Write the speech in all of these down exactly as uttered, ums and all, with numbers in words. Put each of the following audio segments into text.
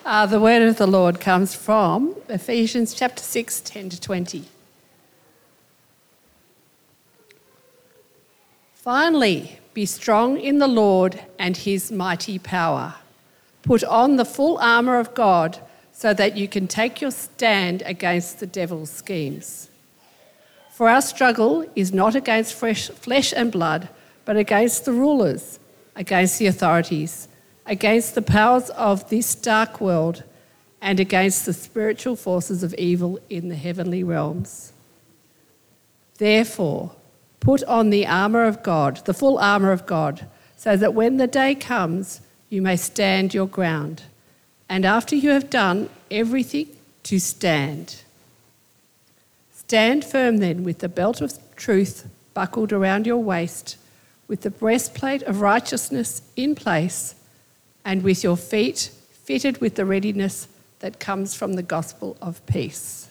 Uh, the word of the Lord comes from Ephesians chapter six, ten to twenty. Finally, be strong in the Lord and his mighty power. Put on the full armour of God so that you can take your stand against the devil's schemes. For our struggle is not against fresh flesh and blood, but against the rulers, against the authorities, against the powers of this dark world, and against the spiritual forces of evil in the heavenly realms. Therefore, put on the armour of God, the full armour of God, so that when the day comes, you may stand your ground. And after you have done everything, to stand. Stand firm then with the belt of truth buckled around your waist, with the breastplate of righteousness in place, and with your feet fitted with the readiness that comes from the gospel of peace.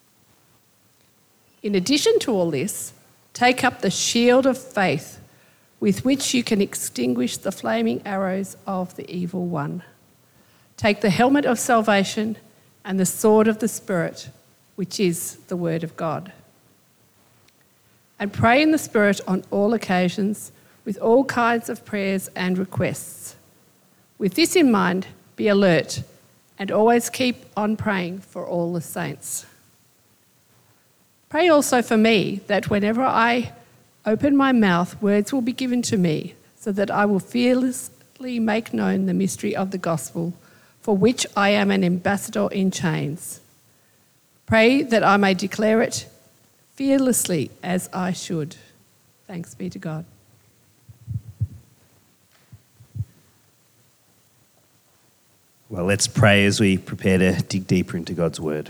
In addition to all this, take up the shield of faith with which you can extinguish the flaming arrows of the evil one. Take the helmet of salvation and the sword of the Spirit, which is the word of God. And pray in the Spirit on all occasions with all kinds of prayers and requests. With this in mind, be alert and always keep on praying for all the saints. Pray also for me that whenever I open my mouth, words will be given to me, so that I will fearlessly make known the mystery of the gospel, for which I am an ambassador in chains. Pray that I may declare it fearlessly as I should. Thanks be to God. Well, let's pray as we prepare to dig deeper into God's word.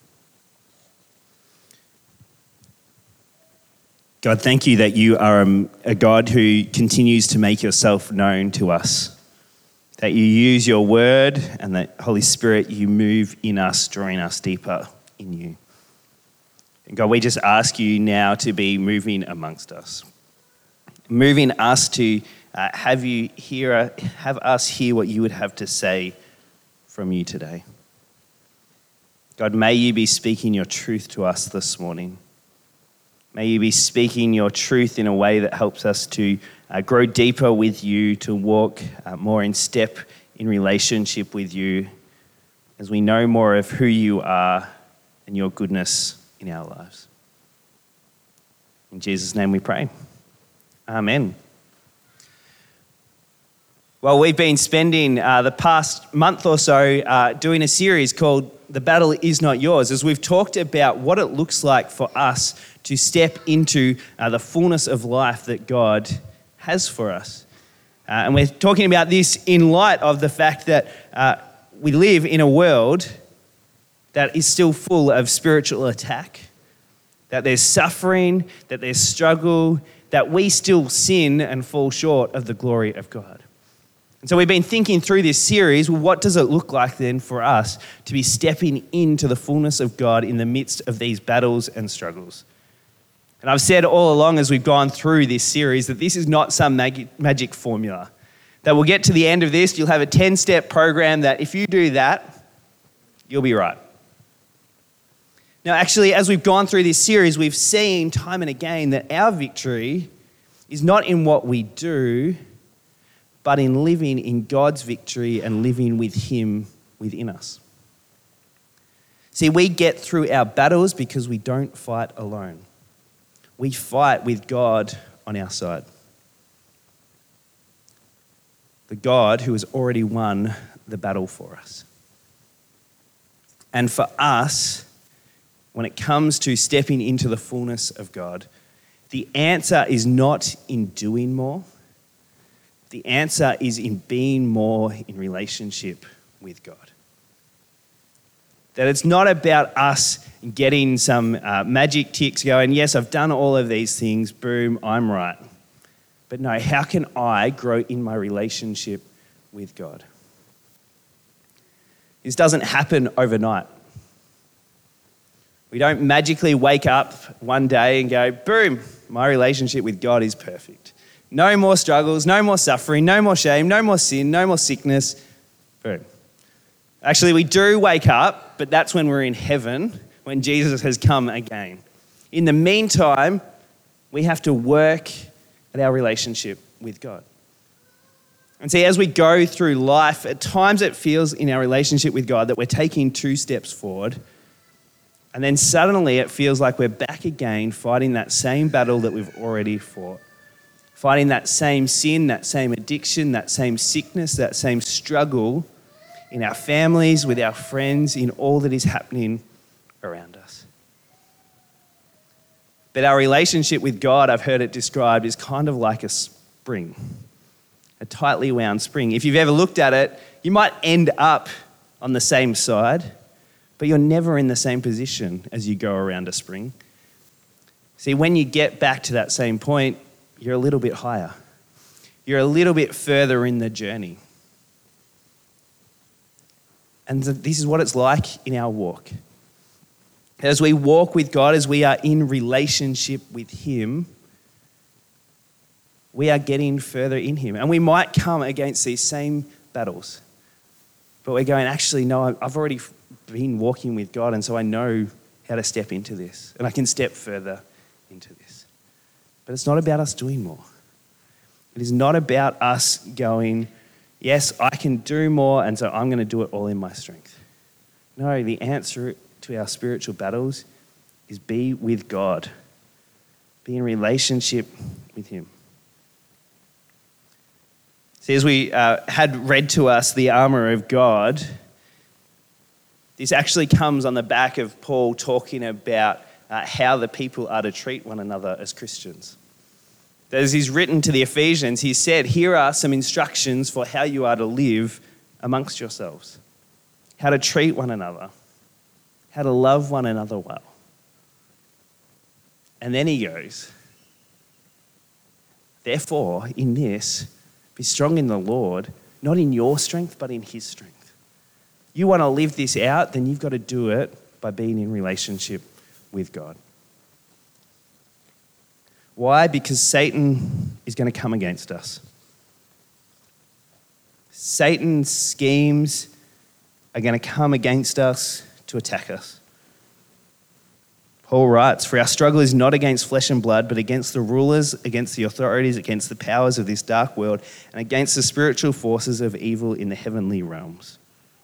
God, thank you that you are a God who continues to make yourself known to us, that you use your word and that, Holy Spirit, you move in us, drawing us deeper in you. And God, we just ask you now to be moving amongst us, moving us to uh, have you hear, have us hear what you would have to say from you today. God, may you be speaking your truth to us this morning. May you be speaking your truth in a way that helps us to uh, grow deeper with you, to walk uh, more in step in relationship with you as we know more of who you are and your goodness in our lives. In Jesus' name we pray. Amen. Well, we've been spending uh, the past month or so uh, doing a series called The Battle Is Not Yours, as we've talked about what it looks like for us to step into uh, the fullness of life that God has for us. Uh, and we're talking about this in light of the fact that uh, we live in a world that is still full of spiritual attack, that there's suffering, that there's struggle, that we still sin and fall short of the glory of God. And so we've been thinking through this series, well, what does it look like then for us to be stepping into the fullness of God in the midst of these battles and struggles? And I've said all along as we've gone through this series that this is not some mag- magic formula. That we'll get to the end of this, you'll have a ten-step program that if you do that, you'll be right. Now, actually, as we've gone through this series, we've seen time and again that our victory is not in what we do, but in living in God's victory and living with him within us. See, we get through our battles because we don't fight alone. We fight with God on our side. The God who has already won the battle for us. And for us, when it comes to stepping into the fullness of God, the answer is not in doing more. The answer is in being more in relationship with God. That it's not about us getting some uh, magic ticks going, yes, I've done all of these things, boom, I'm right. But no, how can I grow in my relationship with God? This doesn't happen overnight. We don't magically wake up one day and go, boom, my relationship with God is perfect. No more struggles, no more suffering, no more shame, no more sin, no more sickness. Boom. Actually, we do wake up, but that's when we're in heaven, when Jesus has come again. In the meantime, we have to work at our relationship with God. And see, as we go through life, at times it feels in our relationship with God that we're taking two steps forward, and then suddenly it feels like we're back again fighting that same battle that we've already fought. Fighting that same sin, that same addiction, that same sickness, that same struggle in our families, with our friends, in all that is happening around us. But our relationship with God, I've heard it described, is kind of like a spring, a tightly wound spring. If you've ever looked at it, you might end up on the same side, but you're never in the same position as you go around a spring. See, when you get back to that same point, you're a little bit higher. You're a little bit further in the journey. And this is what it's like in our walk. As we walk with God, as we are in relationship with Him, we are getting further in Him. And we might come against these same battles, but we're going, actually, no, I've already been walking with God, and so I know how to step into this, and I can step further into this. But it's not about us doing more. It is not about us going, yes, I can do more, and so I'm going to do it all in my strength. No, the answer to our spiritual battles is be with God. Be in relationship with Him. See, as we uh, had read to us the armour of God, this actually comes on the back of Paul talking about uh, how the people are to treat one another as Christians. As he's written to the Ephesians, he said, here are some instructions for how you are to live amongst yourselves, how to treat one another, how to love one another well. And then he goes, therefore, in this, be strong in the Lord, not in your strength, but in His strength. You want to live this out, then you've got to do it by being in relationship with God. Why? Because Satan is going to come against us. Satan's schemes are going to come against us to attack us. Paul writes, for our struggle is not against flesh and blood, but against the rulers, against the authorities, against the powers of this dark world, and against the spiritual forces of evil in the heavenly realms.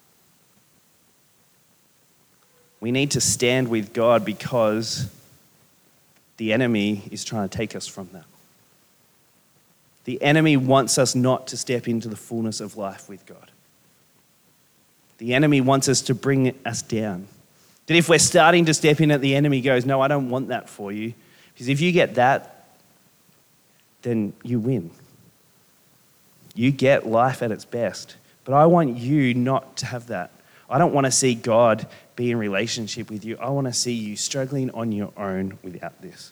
We need to stand with God because the enemy is trying to take us from that. The enemy wants us not to step into the fullness of life with God. The enemy wants us to bring us down. That if we're starting to step in it, the enemy goes, no, I don't want that for you. Because if you get that, then you win. You get life at its best. But I want you not to have that. I don't want to see God be in relationship with you. I want to see you struggling on your own without this.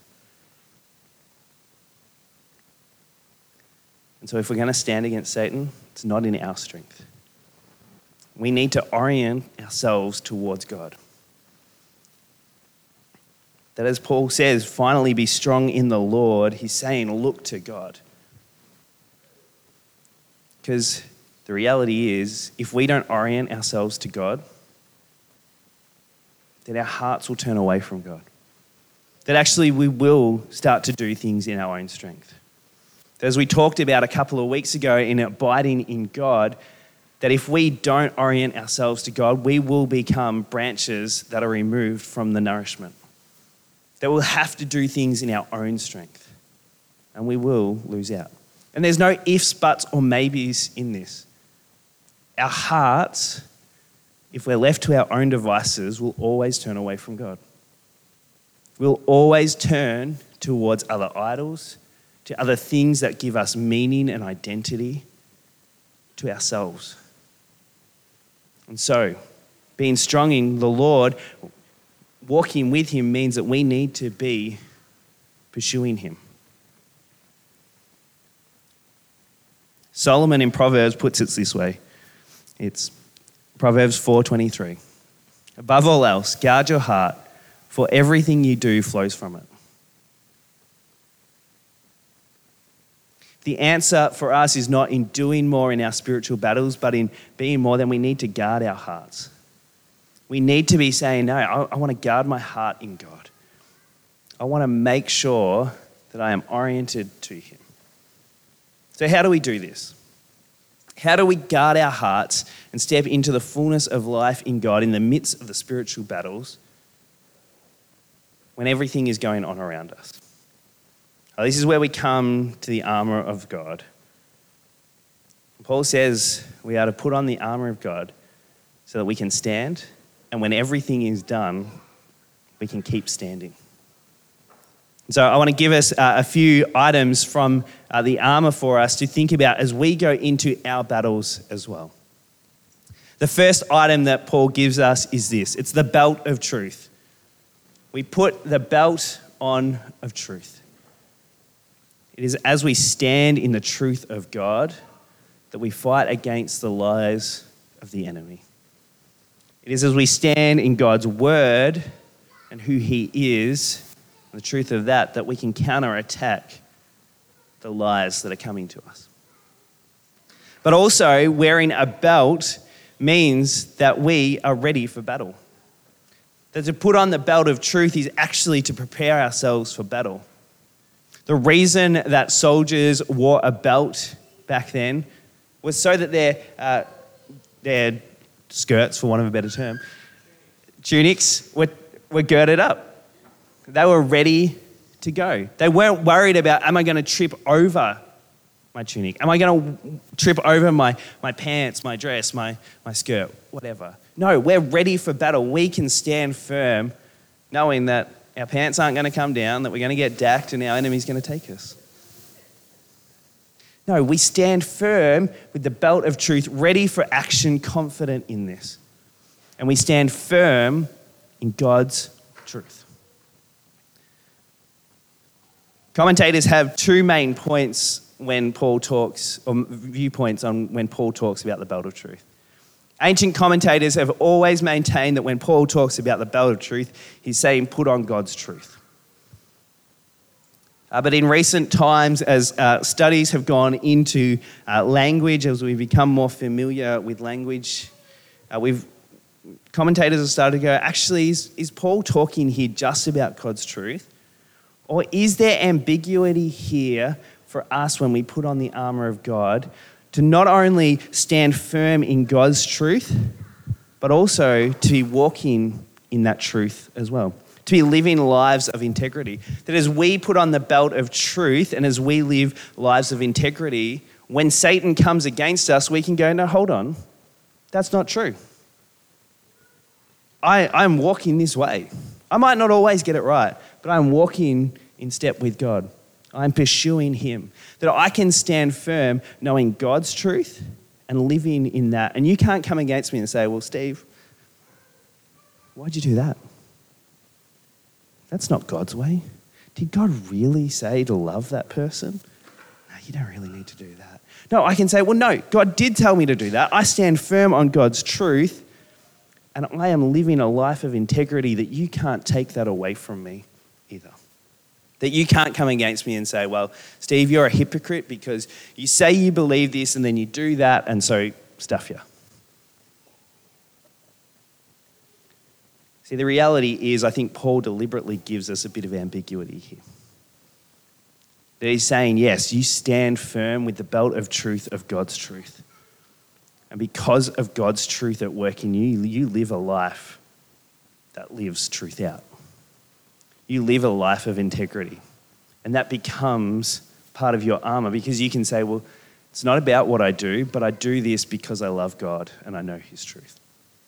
And so if we're going to stand against Satan, it's not in our strength. We need to orient ourselves towards God. That as Paul says, finally be strong in the Lord, he's saying look to God. Because the reality is, if we don't orient ourselves to God, then our hearts will turn away from God. That actually we will start to do things in our own strength. As we talked about a couple of weeks ago in abiding in God, that if we don't orient ourselves to God, we will become branches that are removed from the nourishment. That we'll have to do things in our own strength, and we will lose out. And there's no ifs, buts, or maybes in this. Our hearts, if we're left to our own devices, will always turn away from God. We'll always turn towards other idols, to other things that give us meaning and identity, to ourselves. And so, being strong in the Lord, walking with Him means that we need to be pursuing Him. Solomon in Proverbs puts it this way. It's Proverbs four twenty-three. Above all else, guard your heart, for everything you do flows from it. The answer for us is not in doing more in our spiritual battles, but in being more. Then we need to guard our hearts. We need to be saying, no, I, I want to guard my heart in God. I want to make sure that I am oriented to him. So how do we do this? How do we guard our hearts and step into the fullness of life in God in the midst of the spiritual battles when everything is going on around us? Well, this is where we come to the armor of God. Paul says we are to put on the armor of God so that we can stand, and when everything is done, we can keep standing. So I want to give us uh, a few items from uh, the armor for us to think about as we go into our battles as well. The first item that Paul gives us is this. It's the belt of truth. We put the belt on of truth. It is as we stand in the truth of God that we fight against the lies of the enemy. It is as we stand in God's word and who he is, the truth of that, that we can counterattack the lies that are coming to us. But also, wearing a belt means that we are ready for battle. That to put on the belt of truth is actually to prepare ourselves for battle. The reason that soldiers wore a belt back then was so that their, uh, their skirts, for want of a better term, tunics were, were girded up. They were ready to go. They weren't worried about, am I going to trip over my tunic? Am I going to trip over my, my pants, my dress, my, my skirt, whatever? No, we're ready for battle. We can stand firm knowing that our pants aren't going to come down, that we're going to get dacked and our enemy's going to take us. No, we stand firm with the belt of truth, ready for action, confident in this. And we stand firm in God's truth. Commentators have two main points when Paul talks, or viewpoints on when Paul talks about the belt of truth. Ancient commentators have always maintained that when Paul talks about the belt of truth, he's saying put on God's truth. Uh, but in recent times, as uh, studies have gone into uh, language, as we become more familiar with language, uh, we've commentators have started to go, actually, is, is Paul talking here just about God's truth? Or is there ambiguity here for us when we put on the armor of God to not only stand firm in God's truth, but also to be walking in that truth as well, to be living lives of integrity? That as we put on the belt of truth and as we live lives of integrity, when Satan comes against us, we can go, no, hold on, that's not true. I, I'm walking this way. I might not always get it right, but I'm walking in step with God. I'm pursuing him. That I can stand firm knowing God's truth and living in that. And you can't come against me and say, well, Steve, why'd you do that? That's not God's way. Did God really say to love that person? No, you don't really need to do that. No, I can say, well, no, God did tell me to do that. I stand firm on God's truth. And I am living a life of integrity that you can't take that away from me either. That you can't come against me and say, well, Steve, you're a hypocrite because you say you believe this and then you do that, and so stuff you. See, the reality is I think Paul deliberately gives us a bit of ambiguity here. That he's saying, yes, you stand firm with the belt of truth of God's truth. And because of God's truth at work in you, you live a life that lives truth out. You live a life of integrity. And that becomes part of your armor because you can say, well, it's not about what I do, but I do this because I love God and I know his truth.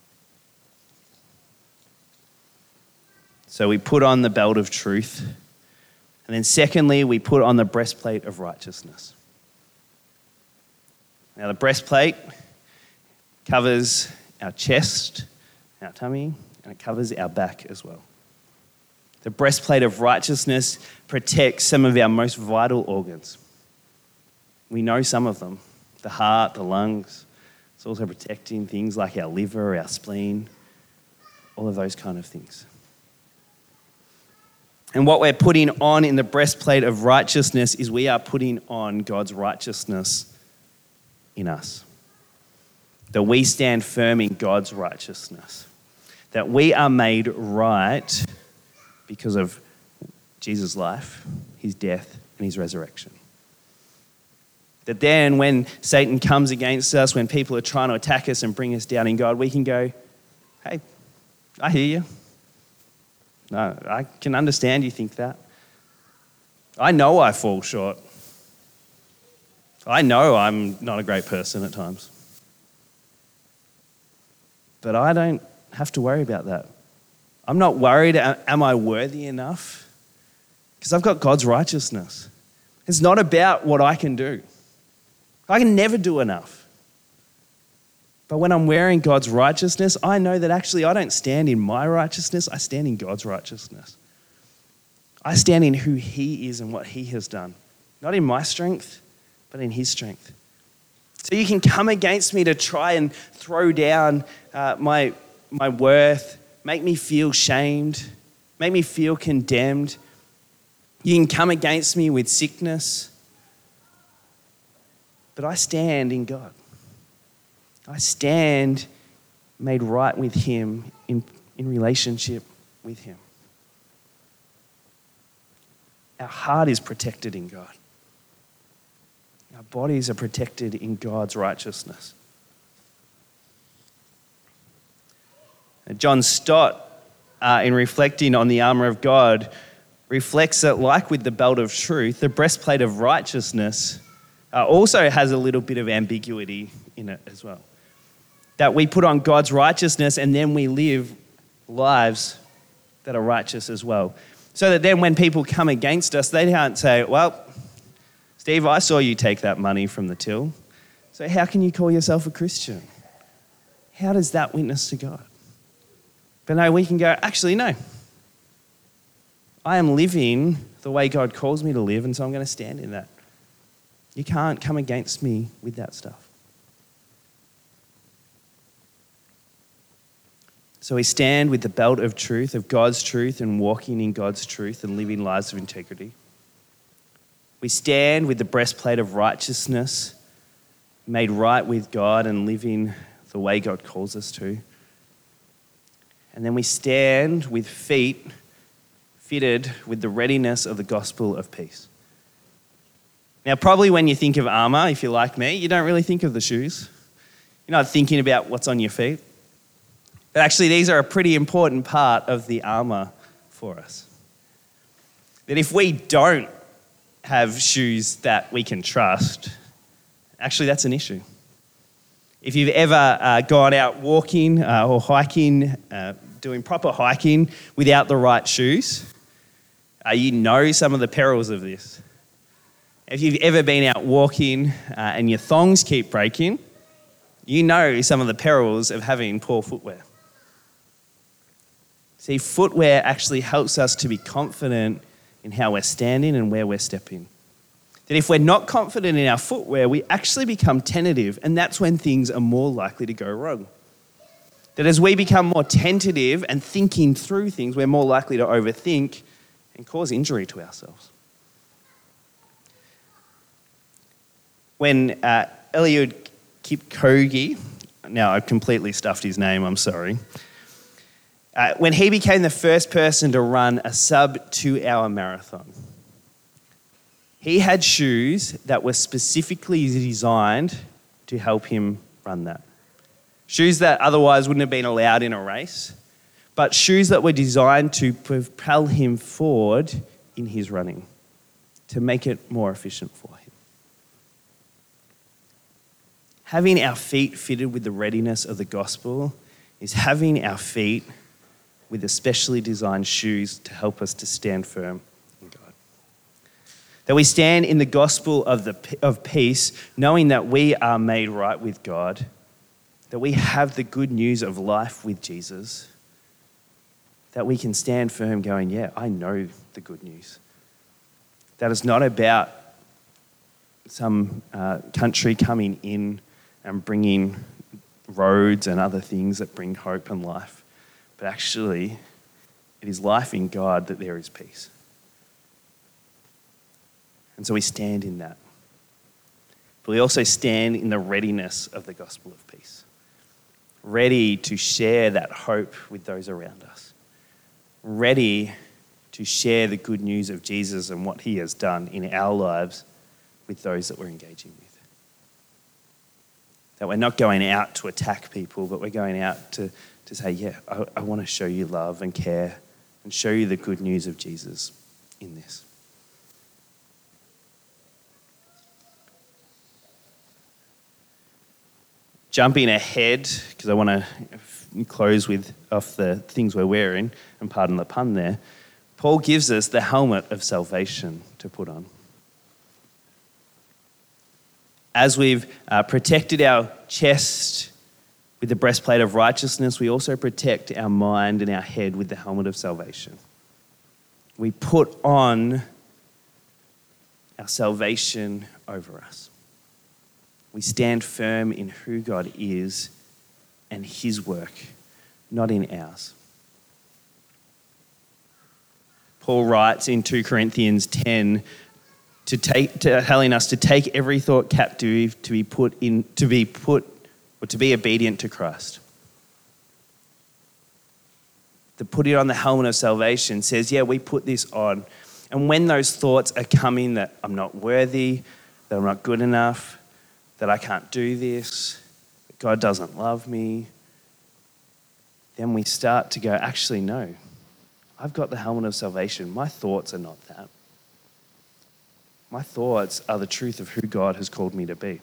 So we put on the belt of truth. And then secondly, we put on the breastplate of righteousness. Now the breastplate covers our chest, our tummy, and it covers our back as well. The breastplate of righteousness protects some of our most vital organs. We know some of them, the heart, the lungs. It's also protecting things like our liver, our spleen, all of those kind of things. And what we're putting on in the breastplate of righteousness is we are putting on God's righteousness in us. That we stand firm in God's righteousness. That we are made right because of Jesus' life, his death, and his resurrection. That then when Satan comes against us, when people are trying to attack us and bring us down in God, we can go, hey, I hear you. No, I can understand you think that. I know I fall short. I know I'm not a great person at times. But I don't have to worry about that. I'm not worried, am I worthy enough? Because I've got God's righteousness. It's not about what I can do. I can never do enough. But when I'm wearing God's righteousness, I know that actually I don't stand in my righteousness, I stand in God's righteousness. I stand in who he is and what he has done. Not in my strength, but in his strength. So you can come against me to try and throw down uh, my, my worth, make me feel shamed, make me feel condemned. You can come against me with sickness. But I stand in God. I stand made right with him, in, in relationship with him. Our heart is protected in God. Our bodies are protected in God's righteousness. And John Stott, uh, in reflecting on the armour of God, reflects that like with the belt of truth, the breastplate of righteousness uh, also has a little bit of ambiguity in it as well. That we put on God's righteousness and then we live lives that are righteous as well. So that then when people come against us, they can't say, well, Steve, I saw you take that money from the till. So how can you call yourself a Christian? How does that witness to God? But no, we can go, actually, no. I am living the way God calls me to live, and so I'm going to stand in that. You can't come against me with that stuff. So we stand with the belt of truth, of God's truth, and walking in God's truth and living lives of integrity. We stand with the breastplate of righteousness, made right with God and living the way God calls us to. And then we stand with feet fitted with the readiness of the gospel of peace. Now, probably when you think of armour, if you're like me, you don't really think of the shoes. You're not thinking about what's on your feet. But actually, these are a pretty important part of the armour for us. That if we don't have shoes that we can trust, actually that's an issue. If you've ever uh, gone out walking uh, or hiking, uh, doing proper hiking without the right shoes, uh, you know some of the perils of this. If you've ever been out walking uh, and your thongs keep breaking, you know some of the perils of having poor footwear. See, footwear actually helps us to be confident in how we're standing and where we're stepping. That if we're not confident in our footwear, we actually become tentative, and that's when things are more likely to go wrong. That as we become more tentative and thinking through things, we're more likely to overthink and cause injury to ourselves. When uh, Eliud Kipchoge, now I've completely stuffed his name, I'm sorry. Uh, when he became the first person to run a sub two-hour marathon, he had shoes that were specifically designed to help him run that. Shoes that otherwise wouldn't have been allowed in a race, but shoes that were designed to propel him forward in his running, to make it more efficient for him. Having our feet fitted with the readiness of the gospel is having our feet with especially designed shoes to help us to stand firm in God. That we stand in the gospel of, the, of peace, knowing that we are made right with God, that we have the good news of life with Jesus, that we can stand firm going, yeah, I know the good news. That is not about some uh, country coming in and bringing roads and other things that bring hope and life. But actually, it is life in God that there is peace. And so we stand in that. But we also stand in the readiness of the gospel of peace, ready to share that hope with those around us, ready to share the good news of Jesus and what he has done in our lives with those that we're engaging with. That we're not going out to attack people, but we're going out to, to say, yeah, I, I want to show you love and care and show you the good news of Jesus in this. Jumping ahead, because I want to close with off the things we're wearing, and pardon the pun there, Paul gives us the helmet of salvation to put on. As we've uh, protected our chest with the breastplate of righteousness, we also protect our mind and our head with the helmet of salvation. We put on our salvation over us. We stand firm in who God is and his work, not in ours. Paul writes in two Corinthians ten, to take, to telling us to take every thought captive to be put in, to be put, or to be obedient to Christ. The putting on the helmet of salvation says, yeah, we put this on. And when those thoughts are coming that I'm not worthy, that I'm not good enough, that I can't do this, that God doesn't love me, then we start to go, actually, no, I've got the helmet of salvation. My thoughts are not that. My thoughts are the truth of who God has called me to be.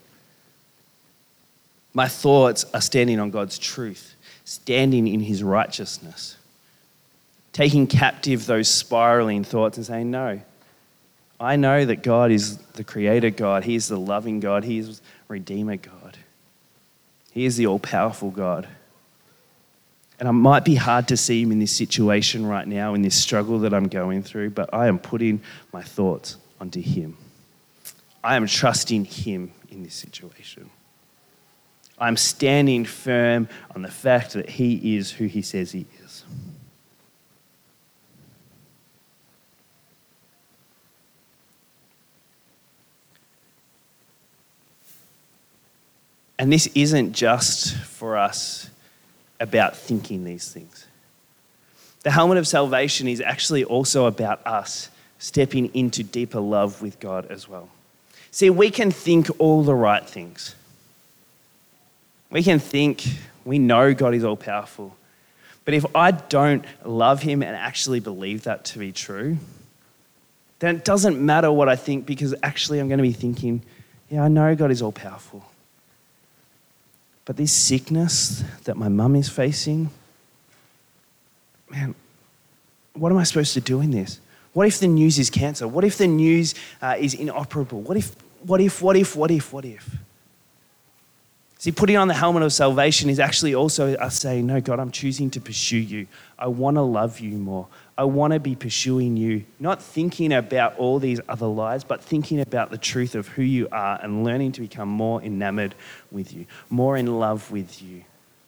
My thoughts are standing on God's truth, standing in his righteousness, taking captive those spiraling thoughts and saying, no, I know that God is the creator God. He is the loving God. He is redeemer God. He is the all-powerful God. And it might be hard to see him in this situation right now, in this struggle that I'm going through, but I am putting my thoughts onto him. I am trusting him in this situation. I'm standing firm on the fact that he is who he says he is. And this isn't just for us about thinking these things. The helmet of salvation is actually also about us stepping into deeper love with God as well. See, we can think all the right things. We can think we know God is all powerful. But if I don't love him and actually believe that to be true, then it doesn't matter what I think, because actually I'm going to be thinking, yeah, I know God is all powerful. But this sickness that my mum is facing, man, what am I supposed to do in this? What if the news is cancer? What if the news uh, is inoperable? What if, what if, what if, what if, what if? See, putting on the helmet of salvation is actually also us saying, no, God, I'm choosing to pursue you. I want to love you more. I want to be pursuing you, not thinking about all these other lies, but thinking about the truth of who you are and learning to become more enamored with you, more in love with you,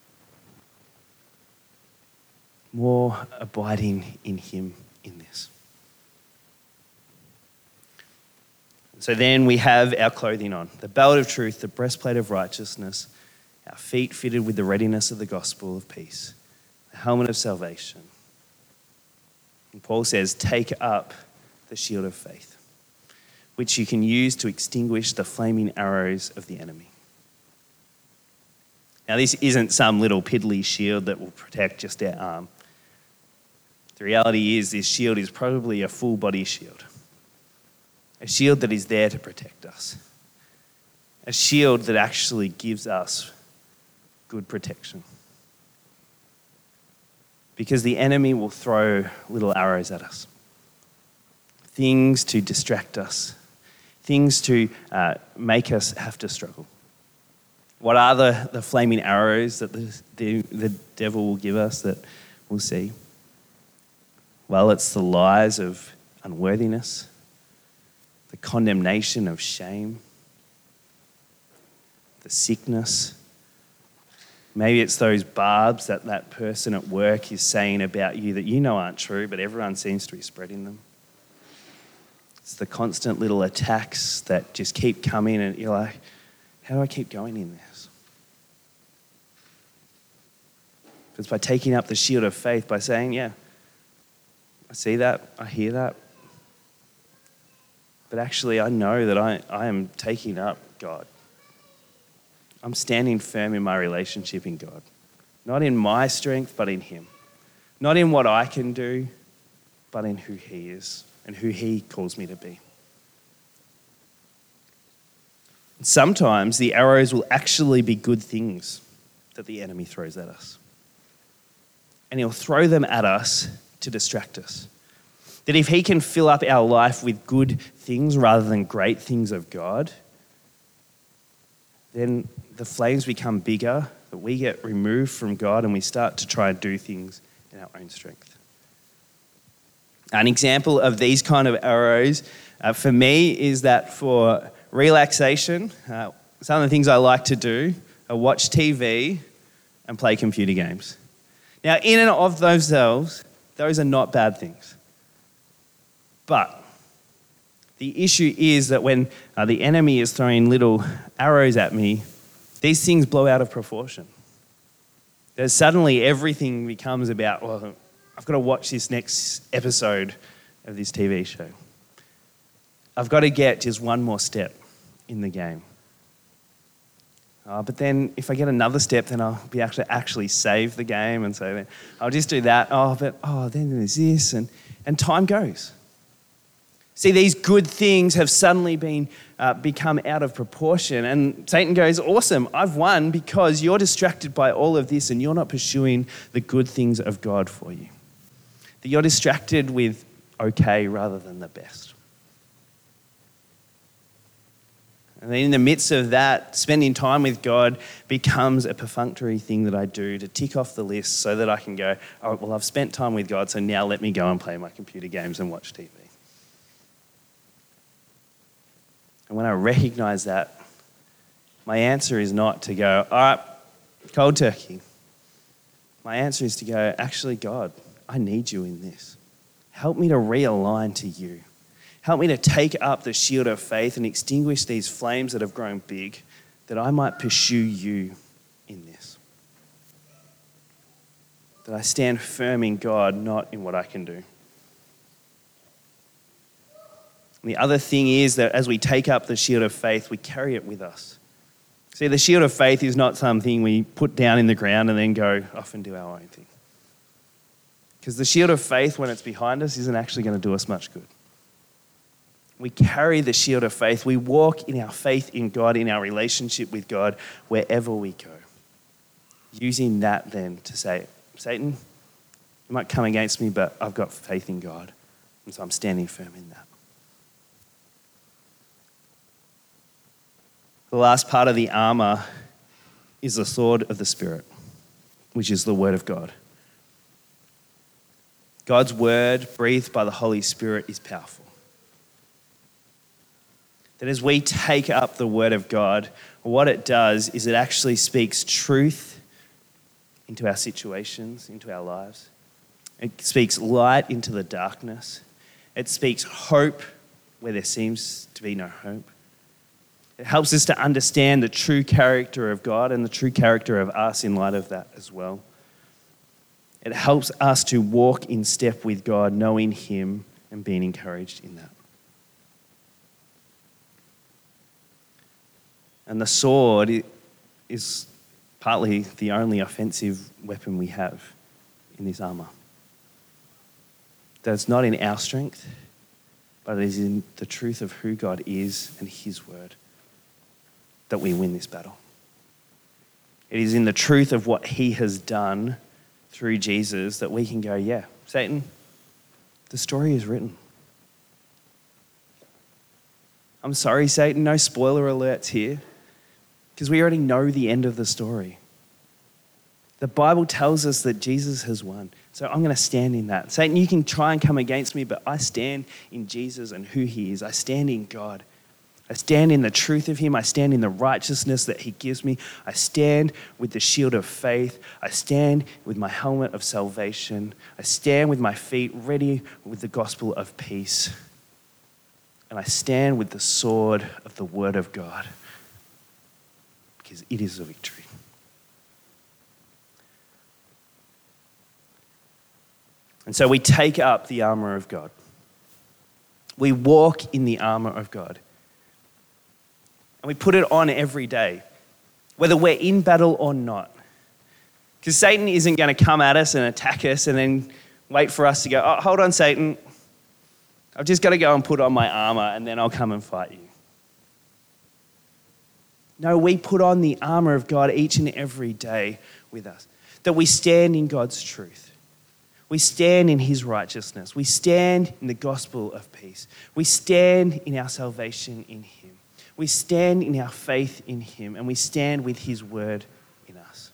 more abiding in him in this. So then we have our clothing on, the belt of truth, the breastplate of righteousness, our feet fitted with the readiness of the gospel of peace, the helmet of salvation. And Paul says, take up the shield of faith, which you can use to extinguish the flaming arrows of the enemy. Now, this isn't some little piddly shield that will protect just our arm. The reality is this shield is probably a full body shield. A shield that is there to protect us. A shield that actually gives us good protection. Because the enemy will throw little arrows at us. Things to distract us. Things to uh, make us have to struggle. What are the, the flaming arrows that the, the, the devil will give us that we'll see? Well, it's the lies of unworthiness, the condemnation of shame, the sickness. Maybe it's those barbs that that person at work is saying about you that you know aren't true, but everyone seems to be spreading them. It's the constant little attacks that just keep coming, and you're like, how do I keep going in this? It's by taking up the shield of faith, by saying, yeah, I see that, I hear that. But actually, I know that I, I am taking up God. I'm standing firm in my relationship in God. Not in my strength, but in Him. Not in what I can do, but in who He is and who He calls me to be. Sometimes the arrows will actually be good things that the enemy throws at us. And he'll throw them at us to distract us. That if he can fill up our life with good things rather than great things of God, then the flames become bigger, that we get removed from God and we start to try and do things in our own strength. An example of these kind of arrows uh, for me is that for relaxation, uh, some of the things I like to do are watch T V and play computer games. Now, in and of themselves, those are not bad things. But the issue is that when uh, the enemy is throwing little arrows at me, these things blow out of proportion. There's suddenly everything becomes about, well, I've got to watch this next episode of this T V show. I've got to get just one more step in the game. Uh, but then if I get another step, then I'll be able to actually save the game. And so then I'll just do that. Oh, but oh, then there's this. And, and time goes. See, these good things have suddenly been uh, become out of proportion. And Satan goes, awesome, I've won because you're distracted by all of this and you're not pursuing the good things of God for you. That you're distracted with okay rather than the best. And then in the midst of that, spending time with God becomes a perfunctory thing that I do to tick off the list so that I can go, oh, well, I've spent time with God, so now let me go and play my computer games and watch T V. And when I recognize that, my answer is not to go, all right, cold turkey. My answer is to go, actually, God, I need you in this. Help me to realign to you. Help me to take up the shield of faith and extinguish these flames that have grown big, that I might pursue you in this. That I stand firm in God, not in what I can do. And the other thing is that as we take up the shield of faith, we carry it with us. See, the shield of faith is not something we put down in the ground and then go off and do our own thing. Because the shield of faith, when it's behind us, isn't actually going to do us much good. We carry the shield of faith. We walk in our faith in God, in our relationship with God, wherever we go. Using that then to say, Satan, you might come against me, but I've got faith in God. And so I'm standing firm in that. The last part of the armor is the sword of the Spirit, which is the word of God. God's word, breathed by the Holy Spirit, is powerful. That as we take up the word of God, what it does is it actually speaks truth into our situations, into our lives. It speaks light into the darkness. It speaks hope where there seems to be no hope. It helps us to understand the true character of God and the true character of us in light of that as well. It helps us to walk in step with God, knowing Him and being encouraged in that. And the sword is partly the only offensive weapon we have in this armor. That it's not in our strength, but it is in the truth of who God is and His word that we win this battle. It is in the truth of what He has done through Jesus that we can go, yeah, Satan, the story is written. I'm sorry, Satan, no spoiler alerts here. Because we already know the end of the story. The Bible tells us that Jesus has won. So I'm going to stand in that. Satan, you can try and come against me, but I stand in Jesus and who He is. I stand in God. I stand in the truth of Him. I stand in the righteousness that He gives me. I stand with the shield of faith. I stand with my helmet of salvation. I stand with my feet ready with the gospel of peace. And I stand with the sword of the word of God, because it is a victory. And so we take up the armor of God. We walk in the armor of God. And we put it on every day, whether we're in battle or not. Because Satan isn't going to come at us and attack us and then wait for us to go, oh, hold on, Satan. I've just got to go and put on my armor and then I'll come and fight you. No, we put on the armor of God each and every day with us. That we stand in God's truth. We stand in his righteousness. We stand in the gospel of peace. We stand in our salvation in him. We stand in our faith in him, and we stand with his word in us.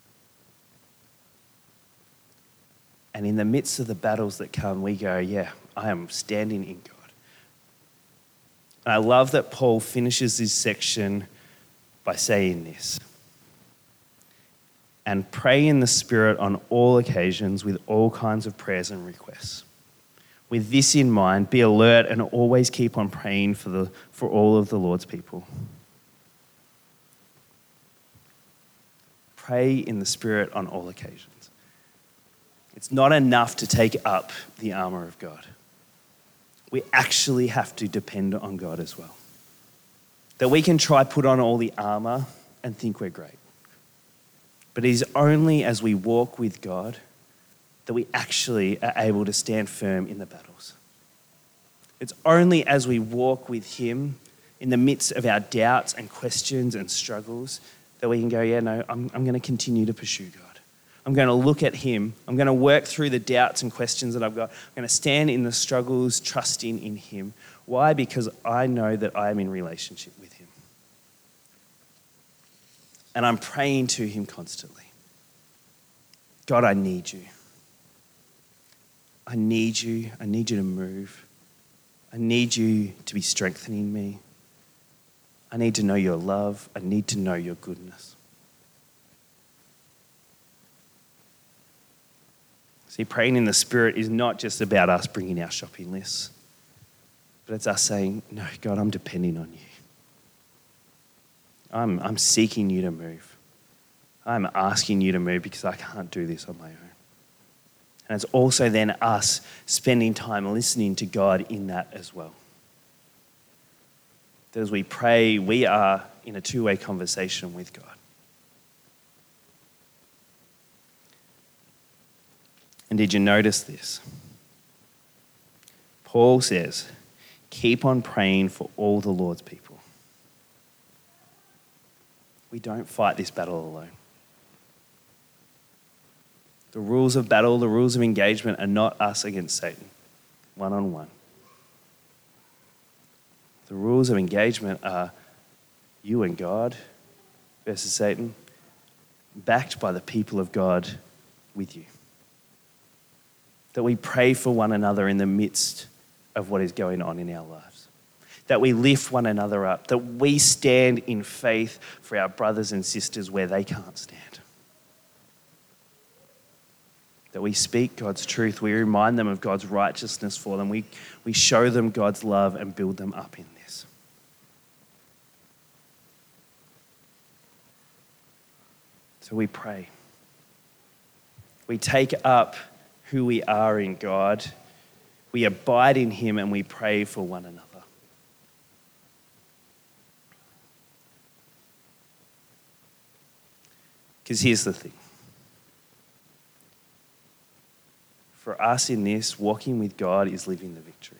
And in the midst of the battles that come, we go, yeah, I am standing in God. And I love that Paul finishes this section by saying this. And pray in the Spirit on all occasions with all kinds of prayers and requests. With this in mind, be alert and always keep on praying for, the, for all of the Lord's people. Pray in the Spirit on all occasions. It's not enough to take up the armor of God. We actually have to depend on God as well. That we can try put on all the armor and think we're great. But it is only as we walk with God that we actually are able to stand firm in the battles. It's only as we walk with him in the midst of our doubts and questions and struggles that we can go, yeah, no, I'm, I'm going to continue to pursue God. I'm going to look at him. I'm going to work through the doubts and questions that I've got. I'm going to stand in the struggles, trusting in him. Why? Because I know that I am in relationship with him. And I'm praying to him constantly. God, I need you. I need you. I need you to move. I need you to be strengthening me. I need to know your love. I need to know your goodness. See, praying in the Spirit is not just about us bringing our shopping lists, but it's us saying, no, God, I'm depending on you. I'm, I'm seeking you to move. I'm asking you to move because I can't do this on my own. And it's also then us spending time listening to God in that as well. That as we pray, we are in a two-way conversation with God. And did you notice this? Paul says, keep on praying for all the Lord's people. We don't fight this battle alone. The rules of battle, the rules of engagement are not us against Satan, one-on-one. The rules of engagement are you and God versus Satan, backed by the people of God with you. That we pray for one another in the midst of what is going on in our lives. That we lift one another up. That we stand in faith for our brothers and sisters where they can't stand. That we speak God's truth. We remind them of God's righteousness for them. We, we show them God's love and build them up in this. So we pray. We take up who we are in God. We abide in him and we pray for one another. Because here's the thing. For us in this, walking with God is living the victory.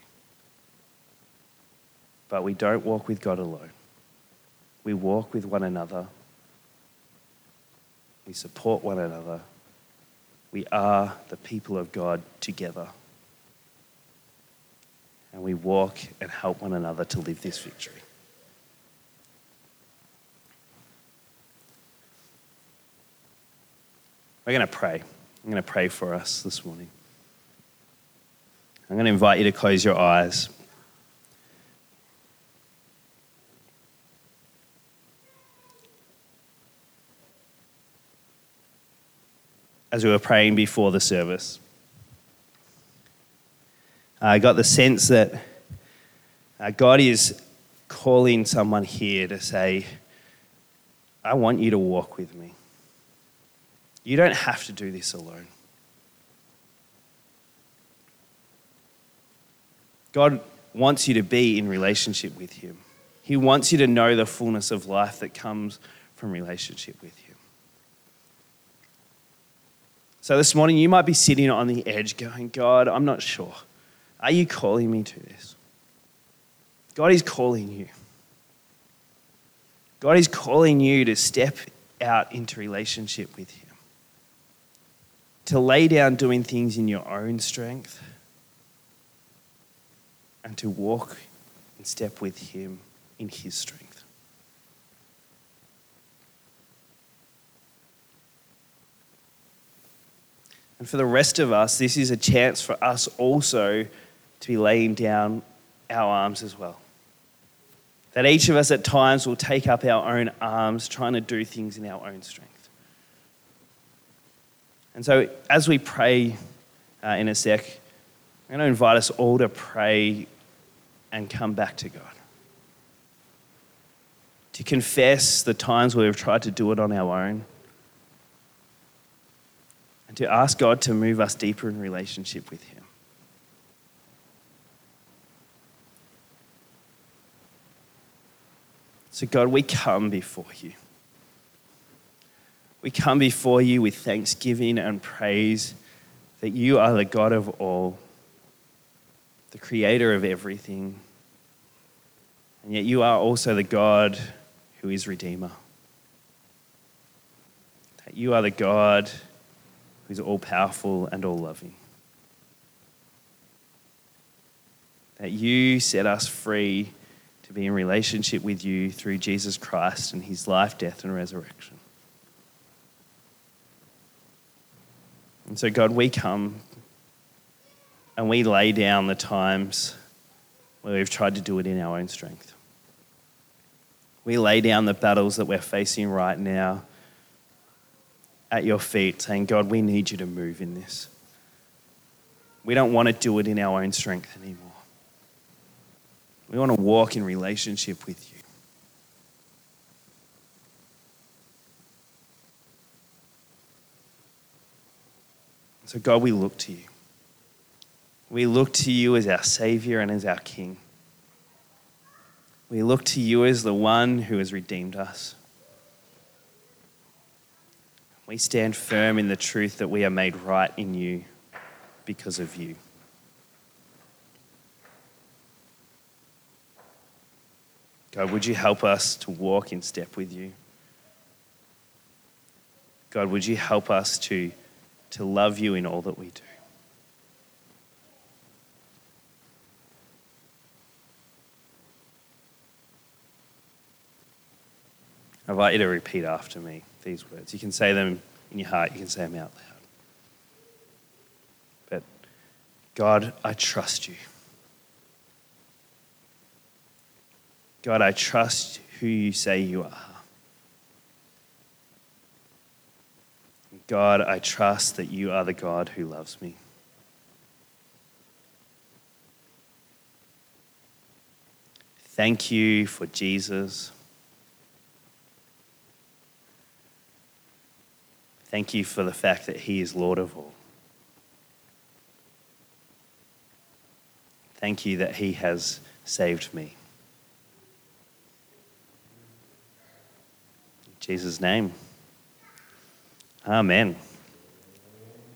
But we don't walk with God alone. We walk with one another. We support one another. We are the people of God together. And we walk and help one another to live this victory. We're going to pray. I'm going to pray for us this morning. I'm going to invite you to close your eyes. As we were praying before the service, I got the sense that Uh, God is calling someone here to say, I want you to walk with me. You don't have to do this alone. God wants you to be in relationship with him. He wants you to know the fullness of life that comes from relationship with him. So this morning you might be sitting on the edge going, God, I'm not sure. Are you calling me to this? God is calling you. God is calling you to step out into relationship with him. To lay down doing things in your own strength and to walk in step with him in his strength. And for the rest of us, this is a chance for us also to be laying down our arms as well. That each of us at times will take up our own arms, trying to do things in our own strength. And so as we pray uh, in a sec, I'm going to invite us all to pray and come back to God. To confess the times where we've tried to do it on our own. And to ask God to move us deeper in relationship with him. So God, we come before you. We come before you with thanksgiving and praise that you are the God of all, the creator of everything, and yet you are also the God who is Redeemer. That you are the God who is all-powerful and all-loving. That you set us free to be in relationship with you through Jesus Christ and his life, death, and resurrection. And so, God, we come and we lay down the times where we've tried to do it in our own strength. We lay down the battles that we're facing right now at your feet, saying, God, we need you to move in this. We don't want to do it in our own strength anymore. We want to walk in relationship with you. So God, we look to you. We look to you as our Savior and as our King. We look to you as the one who has redeemed us. We stand firm in the truth that we are made right in you because of you. God, would you help us to walk in step with you? God, would you help us to, to love you in all that we do? I invite you to repeat after me these words. You can say them in your heart, you can say them out loud. But God, I trust you. God, I trust who you say you are. God, I trust that you are the God who loves me. Thank you for Jesus. Thank you for the fact that he is Lord of all. Thank you that he has saved me. In Jesus' name, amen.